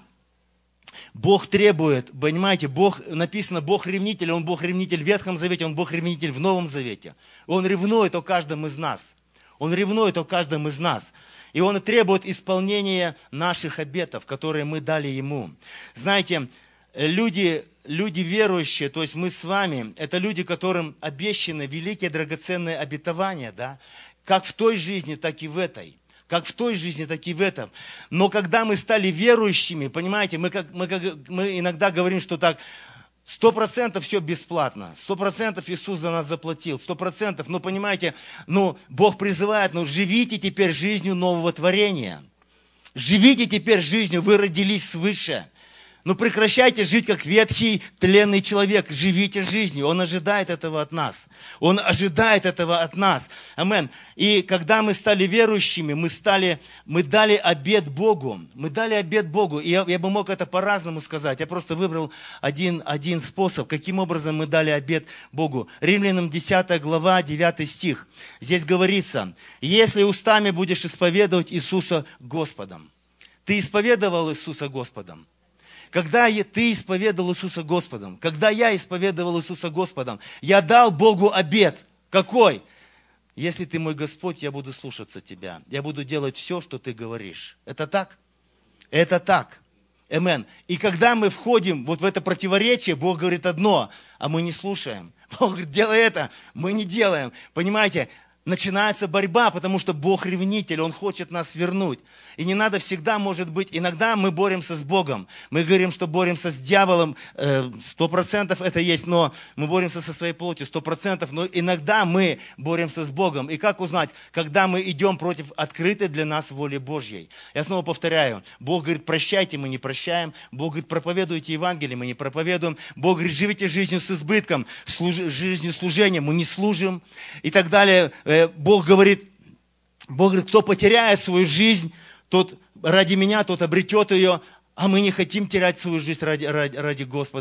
Бог требует, понимаете, Бог, написано, Бог ревнитель, Он Бог ревнитель в Ветхом Завете, Он Бог ревнитель в Новом Завете. Он ревнует о каждом из нас. Он ревнует о каждом из нас. И Он требует исполнения наших обетов, которые мы дали Ему. Знаете, люди, люди верующие, то есть мы с вами, это люди, которым обещаны великие драгоценные обетования, да, как в той жизни, так и в этой. Как в той жизни, так и в этом. Но когда мы стали верующими, понимаете, мы, как, мы, как, мы иногда говорим, что так, сто процентов все бесплатно, сто процентов Иисус за нас заплатил, сто процентов, ну понимаете, ну Бог призывает, ну живите теперь жизнью нового творения. Живите теперь жизнью, вы родились свыше. Ну прекращайте жить как ветхий, тленный человек. Живите жизнью. Он ожидает этого от нас. Он ожидает этого от нас. Амен. И когда мы стали верующими, мы, стали, мы дали обет Богу. Мы дали обет Богу. И я, я бы мог это по-разному сказать. Я просто выбрал один, один способ, каким образом мы дали обет Богу. Римлянам десятая глава, девятый стих. Здесь говорится, если устами будешь исповедовать Иисуса Господом. Ты исповедовал Иисуса Господом? Когда ты исповедовал Иисуса Господом, когда я исповедовал Иисуса Господом, я дал Богу обет. Какой? Если ты мой Господь, я буду слушаться тебя. Я буду делать все, что ты говоришь. Это так? Это так. Амен. И когда мы входим вот в это противоречие, Бог говорит одно, а мы не слушаем. Бог говорит, делай это, мы не делаем. Понимаете? Начинается борьба, потому что Бог ревнитель, Он хочет нас вернуть. И не надо всегда, может быть, иногда мы боремся с Богом. Мы говорим, что боремся с дьяволом, сто процентов это есть, но мы боремся со своей плотью, сто процентов, но иногда мы боремся с Богом. И как узнать, когда мы идем против открытой для нас воли Божьей? Я снова повторяю, Бог говорит, прощайте, мы не прощаем. Бог говорит, проповедуйте Евангелие, мы не проповедуем. Бог говорит, живите жизнью с избытком, служ... жизнью служения, мы не служим. И так далее. Бог говорит, Бог говорит, кто потеряет свою жизнь, тот ради меня, тот обретет ее, а мы не хотим терять свою жизнь ради, ради, ради Господа.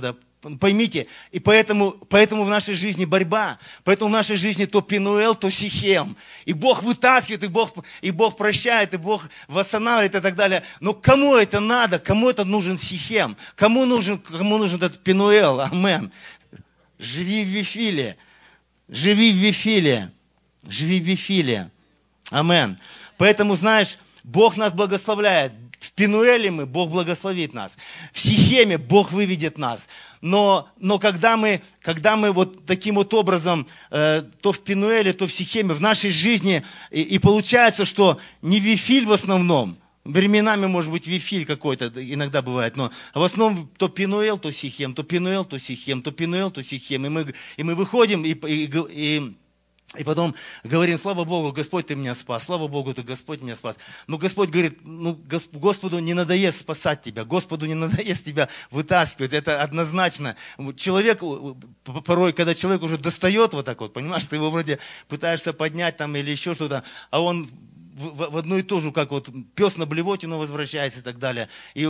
Поймите, и поэтому, поэтому в нашей жизни борьба, поэтому в нашей жизни то Пенуэл, то Сихем. И Бог вытаскивает, и Бог, и Бог прощает, и Бог восстанавливает и так далее. Но кому это надо? Кому это нужен Сихем? Кому нужен, кому нужен этот Пенуэл? Амен. Живи в Вифиле. Живи в Вифиле. Живи в Вифиле. Амен. Поэтому, знаешь, Бог нас благословляет. В Пенуэле мы, Бог благословит нас. В Сихеме Бог выведет нас. Но, но когда, мы, когда мы вот таким вот образом, э, то в Пенуэле, то в Сихеме, в нашей жизни, и, и получается, что не Вифиль в основном, временами может быть Вифиль какой-то, иногда бывает, но в основном то Пенуэл, то Сихем, то Пенуэл, то Сихем, то Пенуэл, то Сихем. И мы, и мы выходим, и, и, и И потом говорим: слава Богу, Господь, Ты меня спас, слава Богу, Ты, Господь, меня спас. Но Господь говорит: ну, Господу не надоест спасать тебя, Господу не надоест тебя вытаскивать, это однозначно. Человек, порой, когда человек уже достает вот так вот, понимаешь, ты его вроде пытаешься поднять там или еще что-то, а он в, в одну и ту же, как вот пес на блевотину возвращается и так далее. И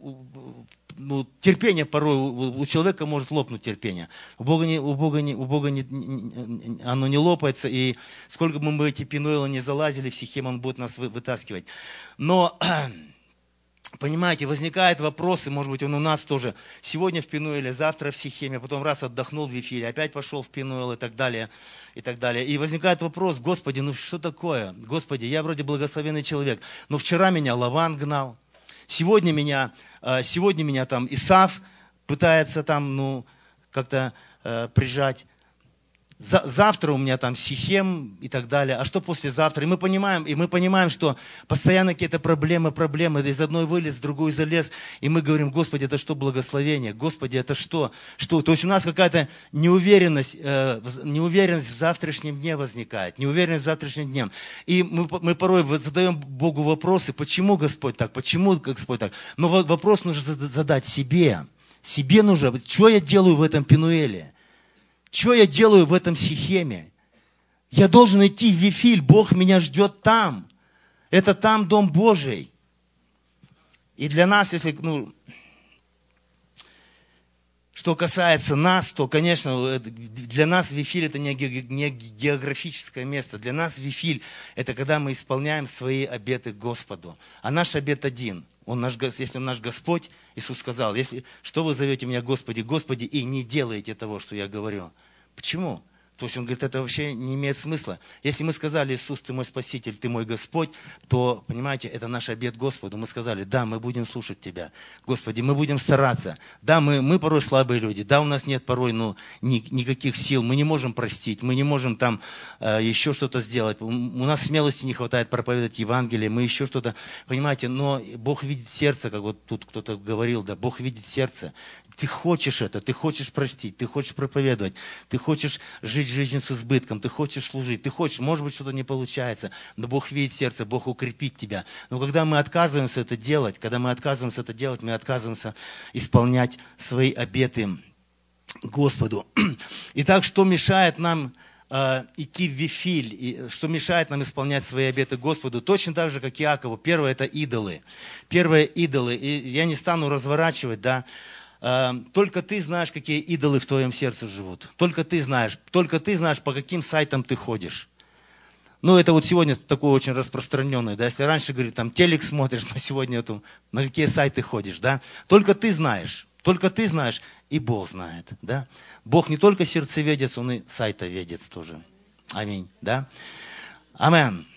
ну, терпение порой у, у человека может лопнуть терпение. У Бога, не, у Бога, не, у Бога не, не, оно не лопается, и сколько бы мы эти Пенуэлы не залазили в Сихем, он будет нас вы, вытаскивать. Но, понимаете, возникают вопросы, может быть, он у нас тоже. Сегодня в Пенуэле, завтра в Сихеме, потом раз отдохнул в Вифиле, опять пошел в Пенуэл и так далее. И так далее. И возникает вопрос: Господи, ну что такое? Господи, я вроде благословенный человек, но вчера меня Лаван гнал. Сегодня меня, сегодня меня там Исав пытается там, ну, как-то э, прижать. За, завтра у меня там Сихем и так далее. А что послезавтра? И мы понимаем, и мы понимаем, что постоянно какие-то проблемы, проблемы. Из одной вылез, в другую залез. И мы говорим: Господи, это что благословение? Господи, это что? Что? То есть у нас какая-то неуверенность, э, неуверенность в завтрашнем дне возникает. Неуверенность в завтрашнем дне. И мы, мы порой задаем Богу вопросы: почему, Господь, так? Почему, Господь, так? Но вопрос нужно задать себе. Себе нужно. Что я делаю в этом Пенуэле? Что я делаю в этом Сихеме? Я должен идти в Вифиль. Бог меня ждет там. Это там Дом Божий. И для нас, если, ну, что касается нас, то, конечно, для нас Вифиль это не географическое место. Для нас Вифиль это когда мы исполняем свои обеты Господу. А наш обет один. Он наш, если он наш Господь, Иисус сказал: если, что вы зовете меня Господи, Господи, и не делаете того, что я говорю. Почему? То есть он говорит, это вообще не имеет смысла. Если мы сказали: Иисус, Ты мой Спаситель, Ты мой Господь, то, понимаете, это наш обет Господу. Мы сказали: да, мы будем слушать Тебя. Господи, мы будем стараться. Да, мы, мы порой слабые люди. Да, у нас нет порой ну, ни, никаких сил. Мы не можем простить. Мы не можем там э, еще что-то сделать. У, у нас смелости не хватает проповедовать Евангелие. Мы еще что-то, понимаете, но Бог видит сердце, как вот тут кто-то говорил, да, Бог видит сердце. Ты хочешь это, ты хочешь простить, ты хочешь проповедовать, ты хочешь жить жизнью с избытком, ты хочешь служить, ты хочешь, может быть, что-то не получается, но Бог видит сердце, Бог укрепит тебя. Но когда мы отказываемся это делать, когда мы отказываемся это делать, мы отказываемся исполнять свои обеты Господу. Итак, что мешает нам э, идти в Вифиль, и что мешает нам исполнять свои обеты Господу? Точно так же, как Иакову. Первое – это идолы. Первое – идолы. И я не стану разворачивать, да. Только ты знаешь, какие идолы в твоем сердце живут. Только ты знаешь. Только ты знаешь, по каким сайтам ты ходишь. Ну, это вот сегодня такое очень распространенное. Да? Если раньше, говорит, там телек смотришь, но сегодня там, на какие сайты ходишь. Да? Только ты знаешь. Только ты знаешь, и Бог знает. Да? Бог не только сердцеведец, Он и сайтоведец тоже. Аминь. Да? Амен.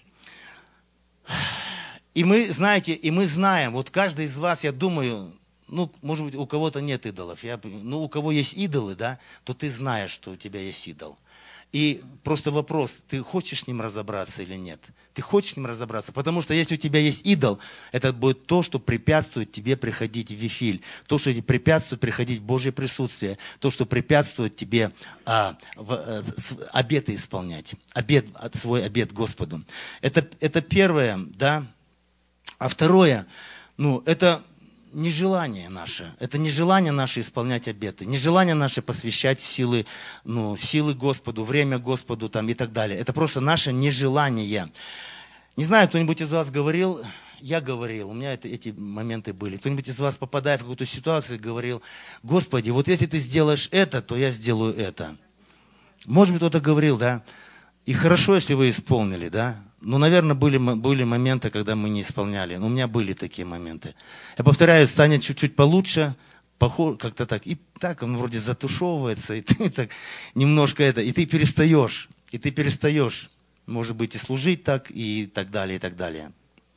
И мы, знаете, и мы знаем, вот каждый из вас, я думаю, ну, может быть, у кого-то нет идолов. Я, ну, у кого есть идолы, да, то ты знаешь, что у тебя есть идол. И просто вопрос, ты хочешь с ним разобраться или нет? Ты хочешь с ним разобраться? Потому что если у тебя есть идол, это будет то, что препятствует тебе приходить в Вифиль. То, что препятствует приходить в Божье присутствие. То, что препятствует тебе а, в, а, обеты исполнять. Обет, свой обет Господу. Это, это первое, да. А второе, ну, это... нежелание наше. Это нежелание наше исполнять обеты. Нежелание наше посвящать силы, ну, силы Господу, время Господу там, и так далее. Это просто наше нежелание. Не знаю, кто-нибудь из вас говорил, я говорил, у меня это, эти моменты были. Кто-нибудь из вас, попадая в какую-то ситуацию, говорил: Господи, вот если ты сделаешь это, то я сделаю это. Может быть, кто-то говорил, да? И хорошо, если вы исполнили, да? Но, наверное, были, были моменты, когда мы не исполняли. Но у меня были такие моменты. Я повторяю, станет чуть-чуть получше, похож, как-то так. И так он вроде затушевывается, и ты так немножко это, и ты перестаешь, и ты перестаешь, может быть, и служить так, и так далее, и так далее.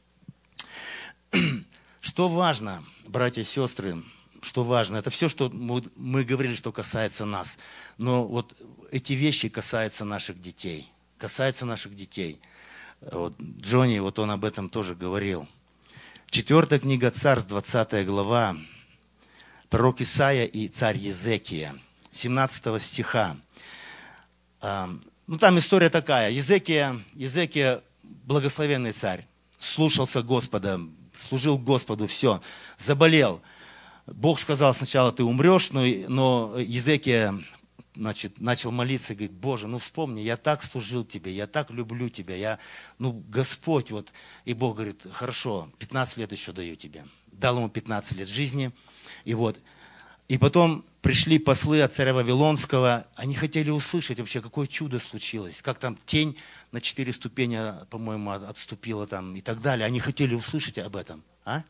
Что важно, братья и сестры, что важно, это все, что мы, мы говорили, что касается нас. Но вот эти вещи касаются наших детей, касаются наших детей. Вот Джонни, вот он об этом тоже говорил. Четвертая книга Царств, двадцатая глава, пророк Исаия и царь Езекия, семнадцатого стиха. Ну, там история такая. Езекия, Езекия, благословенный царь, слушался Господа, служил Господу, все, заболел. Бог сказал сначала: ты умрешь, но, но Езекия, значит, начал молиться и говорит: Боже, ну вспомни, я так служил тебе, я так люблю тебя, я, ну Господь, вот. И Бог говорит: хорошо, пятнадцать лет еще даю тебе. Дал ему пятнадцать лет жизни. И вот, и потом пришли послы от царя Вавилонского, они хотели услышать вообще, какое чудо случилось, как там тень на четыре ступени, по-моему, отступила там и так далее. Они хотели услышать об этом, а?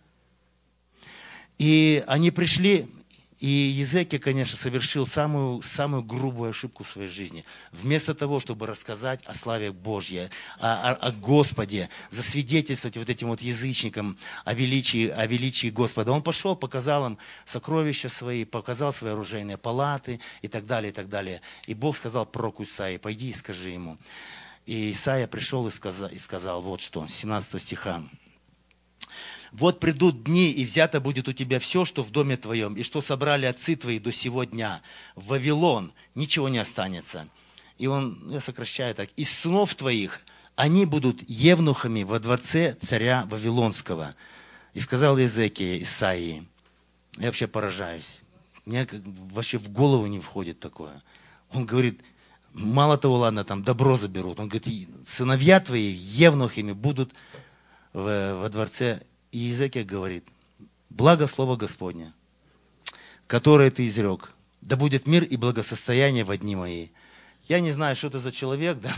И они пришли, и Езекия, конечно, совершил самую, самую грубую ошибку в своей жизни. Вместо того, чтобы рассказать о славе Божьей, о, о, о Господе, засвидетельствовать вот этим вот язычникам о величии, о величии Господа, он пошел, показал им сокровища свои, показал свои оружейные палаты и так далее, и так далее. И Бог сказал пророку Исаии: пойди и скажи ему. И Исаия пришел и сказал, и сказал вот что, с семнадцатого стиха. Вот придут дни, и взято будет у тебя все, что в доме твоем, и что собрали отцы твои до сего дня. В Вавилон ничего не останется. И он, я сокращаю так, из снов твоих они будут евнухами во дворце царя Вавилонского. И сказал Езекия Исаии: я вообще поражаюсь. Мне вообще в голову не входит такое. Он говорит: мало того, ладно, там добро заберут. Он говорит: сыновья твои евнухами будут в, во дворце. И Езекия говорит: благо слово Господне, которое ты изрек, да будет мир и благосостояние во дни мои. Я не знаю, что это за человек, да?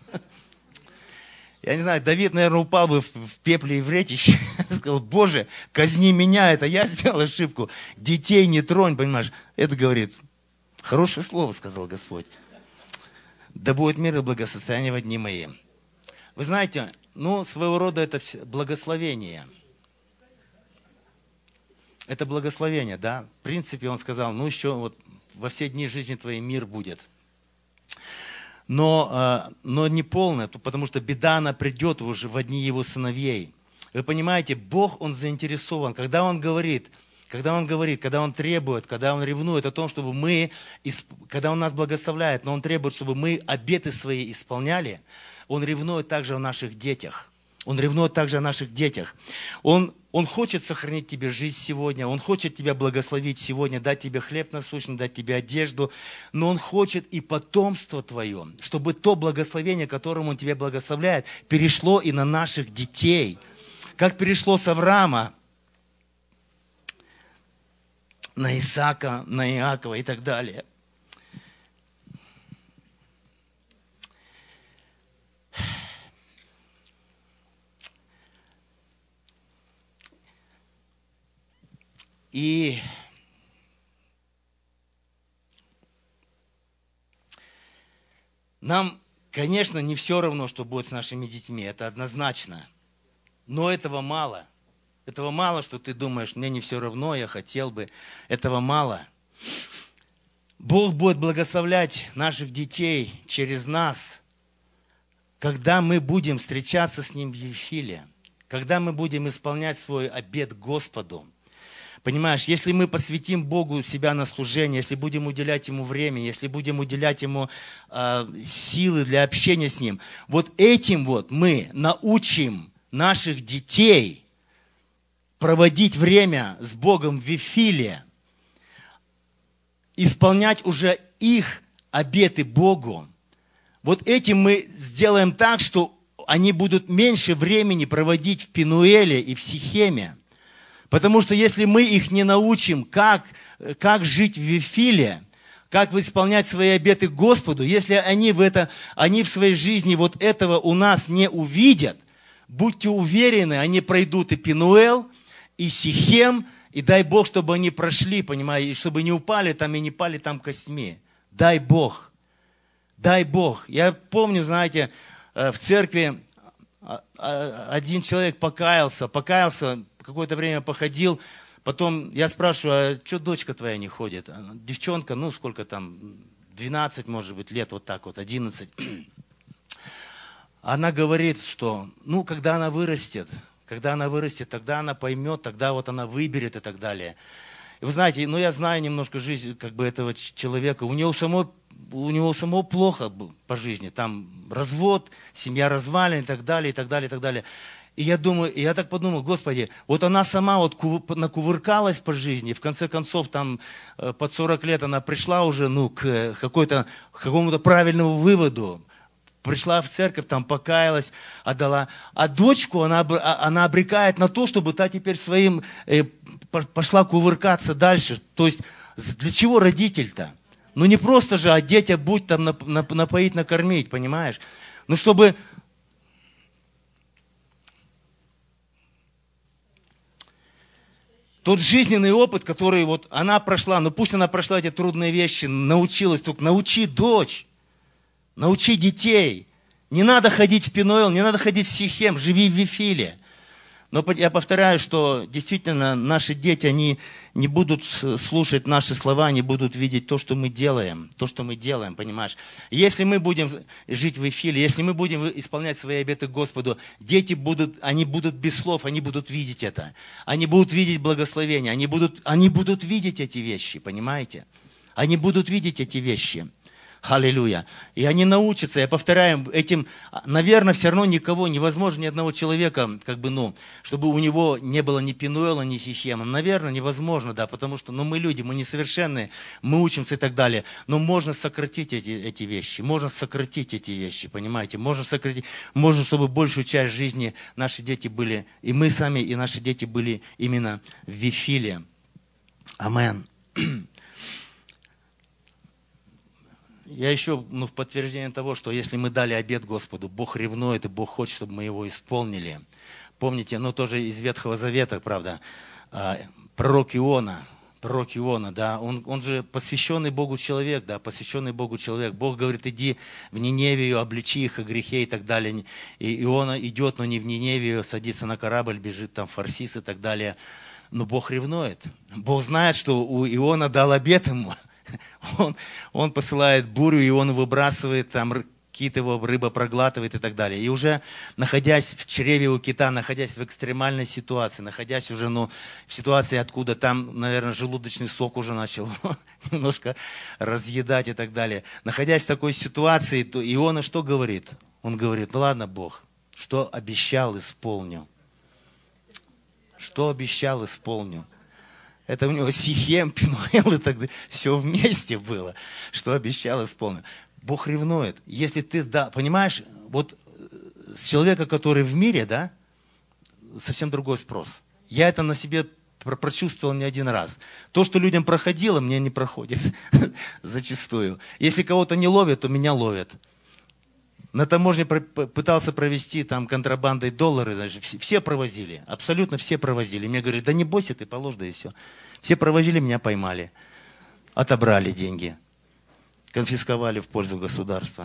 Я не знаю, Давид, наверное, упал бы в пепле и в ретище, сказал: Боже, казни меня, это я сделал ошибку, детей не тронь, понимаешь? Это, говорит, хорошее слово, сказал Господь. Да будет мир и благосостояние во дни мои. Вы знаете, ну, своего рода это благословение. Это благословение, да. В принципе, он сказал: ну еще вот во все дни жизни твоей мир будет. Но, но не полное, потому что беда, она придет уже в одни его сыновей. Вы понимаете, Бог, Он заинтересован, когда Он говорит, когда Он говорит, когда Он требует, когда Он ревнует о том, чтобы мы, когда Он нас благословляет, но Он требует, чтобы мы обеты свои исполняли, Он ревнует также о наших детях. Он ревнует также о наших детях. Он, он хочет сохранить тебе жизнь сегодня, Он хочет тебя благословить сегодня, дать тебе хлеб насущный, дать тебе одежду, но Он хочет и потомство твое, чтобы то благословение, которым Он тебя благословляет, перешло и на наших детей. Как перешло с Авраама на Исаака, на Иакова и так далее. И нам, конечно, не все равно, что будет с нашими детьми, это однозначно. Но этого мало. Этого мало, что ты думаешь: мне не все равно, я хотел бы. Этого мало. Бог будет благословлять наших детей через нас, когда мы будем встречаться с Ним в Вифиле, когда мы будем исполнять свой обет Господу. Понимаешь, если мы посвятим Богу себя на служение, если будем уделять Ему время, если будем уделять Ему э, силы для общения с Ним, вот этим вот мы научим наших детей проводить время с Богом в Вифиле, исполнять уже их обеты Богу. Вот этим мы сделаем так, что они будут меньше времени проводить в Пенуэле и в Сихеме. Потому что если мы их не научим, как, как жить в Вифиле, как исполнять свои обеты Господу, если они в, это, они в своей жизни вот этого у нас не увидят, будьте уверены, они пройдут и Пенуэл, и Сихем, и дай Бог, чтобы они прошли, понимаете, чтобы не упали там и не пали там костьми. Дай Бог. Дай Бог. Я помню, знаете, в церкви один человек покаялся, покаялся, какое-то время походил, потом я спрашиваю, а что дочка твоя не ходит? Девчонка, ну сколько там, двенадцать, может быть, лет, вот так вот, одиннадцать. Она говорит, что, ну, когда она вырастет, когда она вырастет, тогда она поймет, тогда вот она выберет и так далее. И вы знаете, ну, я знаю немножко жизнь как бы этого человека, у него самой, у него самого плохо по жизни, там развод, семья развалена и так далее, и так далее, и так далее. И я думаю, я так подумал, Господи, вот она сама вот накувыркалась по жизни, в конце концов, там, под сорок лет она пришла уже, ну, к какой-то, к какому-то правильному выводу. Пришла в церковь, там покаялась, отдала. А дочку она, она обрекает на то, чтобы та теперь своим э, пошла кувыркаться дальше. То есть, для чего родитель-то? Ну, не просто же, а детя будь там напоить, накормить, понимаешь? Ну, чтобы... Тот жизненный опыт, который вот она прошла, ну пусть она прошла эти трудные вещи, научилась, только научи дочь, научи детей. Не надо ходить в Пенуэл, не надо ходить в Сихем, живи в Вифиле. Но я повторяю, что действительно наши дети, они не будут слушать наши слова, не будут видеть то, что мы делаем, то, что мы делаем, понимаешь. Если мы будем жить в Вифиле, если мы будем исполнять свои обеты Господу, дети будут, они будут без слов, они будут видеть это. Они будут видеть благословение, они будут, они будут видеть эти вещи, понимаете? Они будут видеть эти вещи. Аллилуйя. И они научатся, я повторяю, этим, наверное, все равно никого, невозможно ни одного человека, как бы, ну, чтобы у него не было ни Пенуэла, ни Сихема. Наверное, невозможно, да, потому что, ну, мы люди, мы несовершенные, мы учимся и так далее. Но можно сократить эти, эти вещи, можно сократить эти вещи, понимаете? Можно сократить, можно, чтобы большую часть жизни наши дети были, и мы сами, и наши дети были именно в Вифиле. Амен. Я еще, ну, в подтверждение того, что если мы дали обет Господу, Бог ревнует, и Бог хочет, чтобы мы его исполнили. Помните, ну, тоже из Ветхого Завета, правда, пророк Иона, пророк Иона, да, он, он же посвященный Богу человек, да, посвященный Богу человек. Бог говорит, иди в Ниневию, обличи их о грехе и так далее. И Иона идет, но не в Ниневию, садится на корабль, бежит там в Фарсис и так далее. Но Бог ревнует. Бог знает, что у Иона дал обет ему. Он, он посылает бурю, и он выбрасывает, там кит его, рыба проглатывает и так далее. И уже находясь в чреве у кита, находясь в экстремальной ситуации, находясь уже, ну, в ситуации, откуда там, наверное, желудочный сок уже начал немножко разъедать и так далее. Находясь в такой ситуации, то Иона что говорит? Он говорит, ну ладно, Бог, что обещал, исполню. Что обещал, исполню. Это у него Сихем, Пенуэл и так далее. Все вместе было, что обещал, исполнил. Бог ревнует. Если ты, да, понимаешь, вот с человека, который в мире, да, совсем другой спрос. Я это на себе прочувствовал не один раз. То, что людям проходило, мне не проходит зачастую. Если кого-то не ловят, то меня ловят. На таможне пытался провести там контрабандой доллары, значит, все провозили, абсолютно все провозили. Мне говорят, да не бойся ты, положь, да и все. Все провозили, меня поймали, отобрали деньги, конфисковали в пользу государства.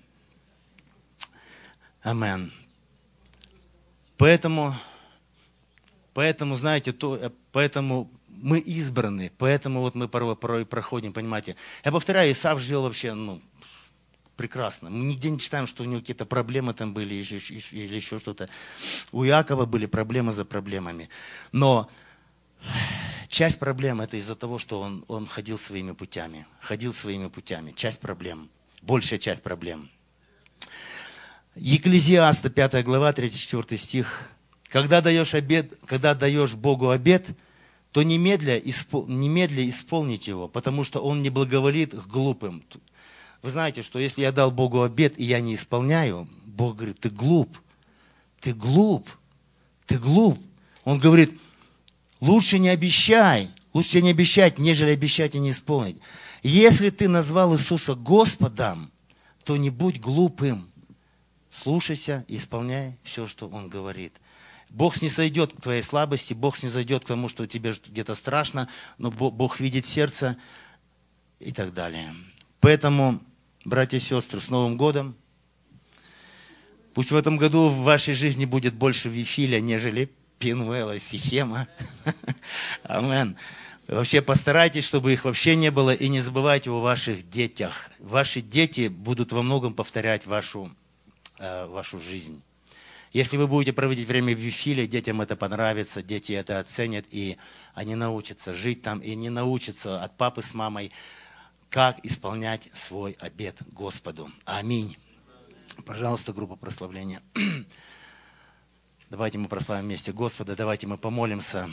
Амен. Поэтому, поэтому, знаете, то, поэтому мы избраны, поэтому вот мы порой, порой проходим, понимаете. Я повторяю, Исав жил вообще, ну, прекрасно. Мы нигде не читаем, что у него какие-то проблемы там были или еще что-то. У Иакова были проблемы за проблемами. Но часть проблем это из-за того, что он, он ходил своими путями. Ходил своими путями. Часть проблем. Большая часть проблем. Екклезиаста, пятая глава, третий-четвёртый стих. Когда даешь обет, когда даешь Богу обет, то немедля, испол, немедля исполнить его, потому что он не благоволит к глупым. Вы знаете, что если я дал Богу обет, и я не исполняю, Бог говорит, ты глуп, ты глуп, ты глуп. Он говорит, лучше не обещай, лучше не обещать, нежели обещать и не исполнить. Если ты назвал Иисуса Господом, то не будь глупым. Слушайся и исполняй все, что Он говорит. Бог не сойдет к твоей слабости, Бог не зайдет к тому, что тебе где-то страшно, но Бог видит сердце и так далее. Поэтому, братья и сестры, с Новым годом! Пусть в этом году в вашей жизни будет больше Вифиля, нежели Пенуэла, Сихема. Амен. Вообще постарайтесь, чтобы их вообще не было, и не забывайте о ваших детях. Ваши дети будут во многом повторять вашу, э, вашу жизнь. Если вы будете проводить время в Вифиле, детям это понравится, дети это оценят, и они научатся жить там, и не научатся от папы с мамой, как исполнять свой обет Господу. Аминь. Пожалуйста, группа прославления. Давайте мы прославим вместе Господа, давайте мы помолимся.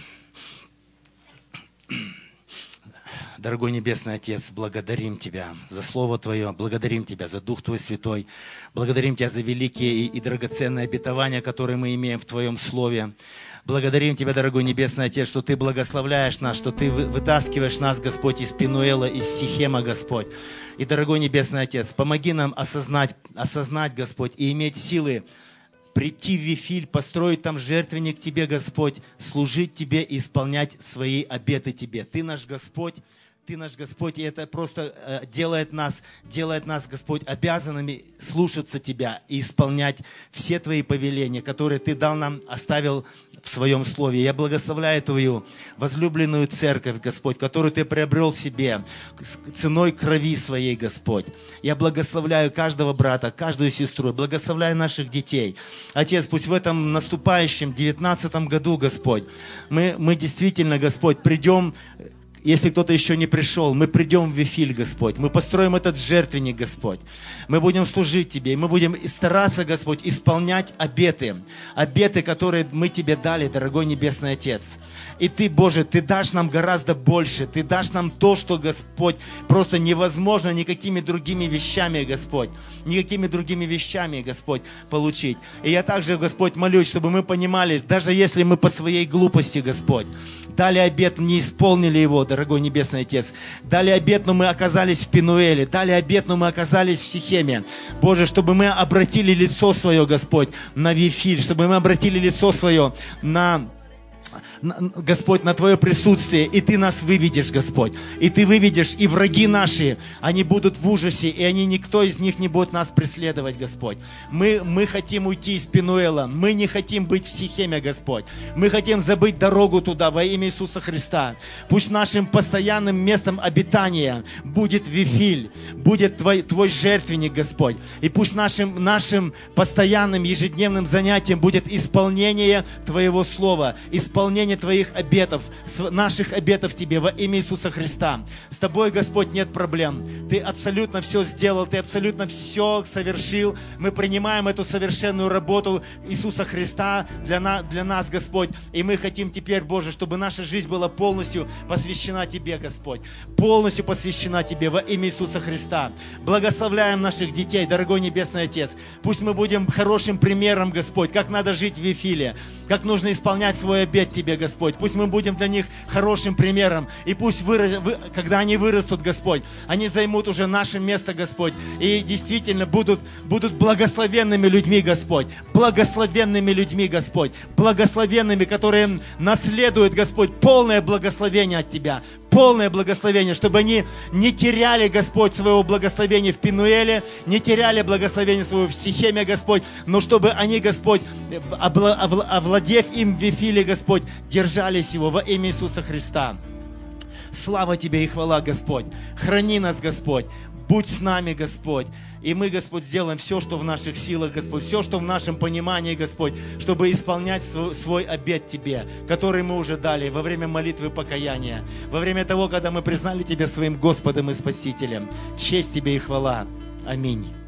Дорогой Небесный Отец, благодарим Тебя за Слово Твое, благодарим Тебя за Дух Твой Святой, благодарим Тебя за великие и, и драгоценные обетования, которые мы имеем в Твоем Слове. Благодарим Тебя, дорогой Небесный Отец, что Ты благословляешь нас, что Ты вытаскиваешь нас, Господь, из Пенуэла, из Сихема, Господь. И, дорогой Небесный Отец, помоги нам осознать, осознать, Господь, и иметь силы прийти в Вифиль, построить там жертвенник Тебе, Господь, служить Тебе и исполнять свои обеты Тебе. Ты наш Господь, Ты наш Господь, и это просто э, делает нас, делает нас, Господь, обязанными слушаться Тебя и исполнять все Твои повеления, которые Ты дал нам, оставил в Своем Слове. Я благословляю Твою возлюбленную церковь, Господь, которую Ты приобрел себе ценой крови Своей, Господь. Я благословляю каждого брата, каждую сестру, благословляю наших детей. Отец, пусть в этом наступающем девятнадцатом году, Господь, мы, мы действительно, Господь, придем. Если кто-то еще не пришел, мы придем в Вифиль, Господь. Мы построим этот жертвенник, Господь. Мы будем служить Тебе, и мы будем стараться, Господь, исполнять обеты. Обеты, которые мы Тебе дали, дорогой Небесный Отец. И Ты, Боже, Ты дашь нам гораздо больше. Ты дашь нам то, что, Господь, просто невозможно никакими другими вещами, Господь. Никакими другими вещами, Господь, получить. И я также, Господь, молюсь, чтобы мы понимали, даже если мы по своей глупости, Господь, дали обет, не исполнили его, дорогой Небесный Отец. Дали обет, но мы оказались в Пенуэле. Дали обет, но мы оказались в Сихеме. Боже, чтобы мы обратили лицо свое, Господь, на Вифиль, чтобы мы обратили лицо свое на... Господь, на Твое присутствие, и Ты нас выведешь, Господь. И Ты выведешь, и враги наши, они будут в ужасе, и они, никто из них не будет нас преследовать, Господь. Мы, мы хотим уйти из Пенуэла, мы не хотим быть в Сихеме, Господь. Мы хотим забыть дорогу туда во имя Иисуса Христа. Пусть нашим постоянным местом обитания будет Вифиль, будет Твой, твой жертвенник, Господь. И пусть нашим, нашим постоянным ежедневным занятием будет исполнение Твоего Слова, исполнение Твоих обетов, наших обетов Тебе во имя Иисуса Христа. С Тобой, Господь, нет проблем. Ты абсолютно все сделал, Ты абсолютно все совершил. Мы принимаем эту совершенную работу Иисуса Христа для, на, для нас, Господь. И мы хотим теперь, Боже, чтобы наша жизнь была полностью посвящена Тебе, Господь. Полностью посвящена Тебе во имя Иисуса Христа. Благословляем наших детей, дорогой Небесный Отец. Пусть мы будем хорошим примером, Господь, как надо жить в Вифиле, как нужно исполнять свой обет Тебе, Господь. Пусть мы будем для них хорошим примером. И пусть, вырос, вы, когда они вырастут, Господь, они займут уже наше место, Господь. И действительно будут, будут благословенными людьми, Господь. Благословенными людьми, Господь. Благословенными, которые наследуют, Господь, полное благословение от Тебя. Полное благословение, чтобы они не теряли, Господь, своего благословения в Пенуэле, не теряли благословение своего в Сихеме, Господь, но чтобы они, Господь, овладев им в Вифиле, Господь, держались его во имя Иисуса Христа. Слава Тебе и хвала, Господь. Храни нас, Господь. Будь с нами, Господь. И мы, Господь, сделаем все, что в наших силах, Господь, все, что в нашем понимании, Господь, чтобы исполнять свой, свой обет Тебе, который мы уже дали во время молитвы покаяния, во время того, когда мы признали Тебя своим Господом и Спасителем. Честь Тебе и хвала. Аминь.